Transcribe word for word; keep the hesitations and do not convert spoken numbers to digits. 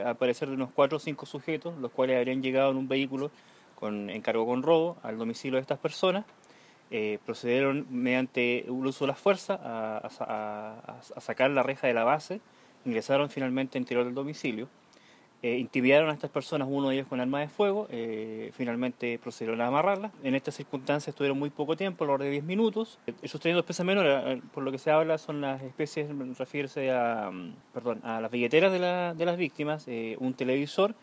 Al parecer de unos cuatro o cinco sujetos, los cuales habrían llegado en un vehículo con encargo con robo al domicilio de estas personas. Eh, procedieron mediante el uso de la fuerza a, a, a, a sacar la reja de la base, ingresaron finalmente al interior del domicilio. Eh, intimidaron a estas personas, uno de ellos con arma de fuego, eh, finalmente procedieron a amarrarlas. En estas circunstancias estuvieron muy poco tiempo, alrededor de diez minutos. Esos teniendo especies menores, por lo que se habla, son las especies, refiere a, perdón, a las billeteras de, la, de las víctimas, eh, un televisor